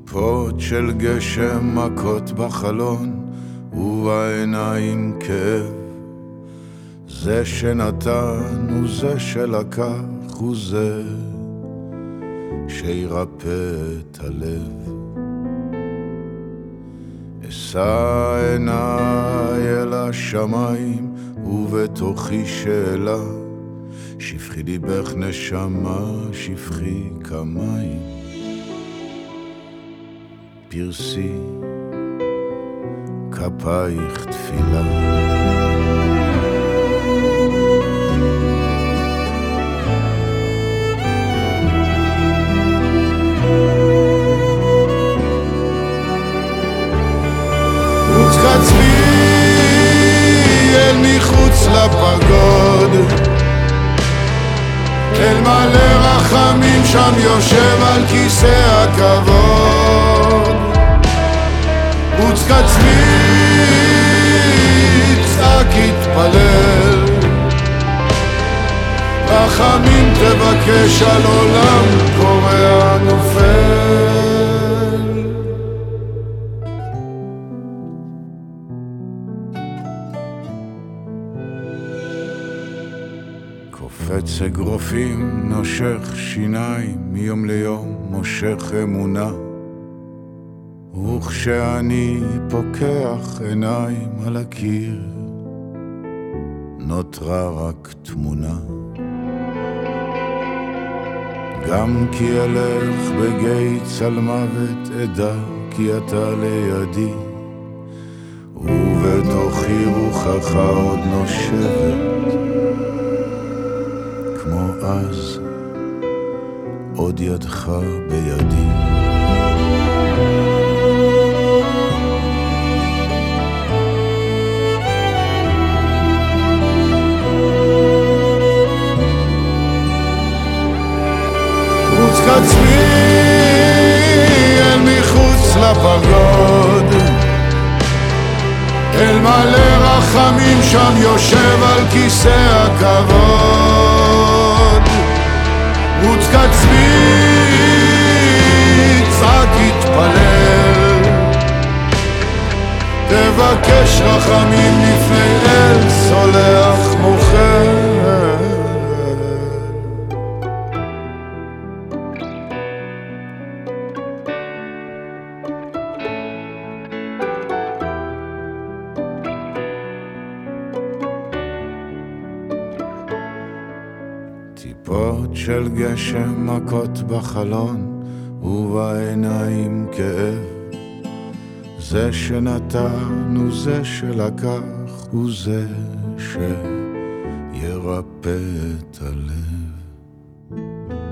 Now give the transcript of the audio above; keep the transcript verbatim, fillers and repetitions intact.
טיפות של גשם מכות בחלון ובעיניים כאב. זה שנתן הוא זה שלקח, הוא זה שירפא את הלב. אשא עיניי אל השמיים ובתוכי שאלה, שפכי ליבך נשמה, שפכי כמים. פרסי כפייך תפילה. וצחצבי אל מחוץ לפגוד, אל מלא רחמים שם יושב על כיסא הכבוד. וצחצבי צעק התפלל, רחמים תבקש על עולם קורע נופל. קופץ אגרופים, נושך שיניים, מיום ליום מושך אמונה. וכשאני פוקח עיניים על הקיר, נותרה רק תמונה. גם כי אלך בגיא צלמוות אדע כי אתה לידי, ובתוכי רוחך עוד נושבת. כמו אז עוד ידך בידי. וצחצבי אל מחוץ לפגוד, אל מלא רחמים שם יושב על כיסא הכבוד. וצחצבי צעק התפלל, תבקש רחמים לפני אל סולח מוחל. טיפות של גשם מכות בחלון ובעיניים כאב. זה שנתן הוא זה שלקח, הוא זה שירפא את הלב.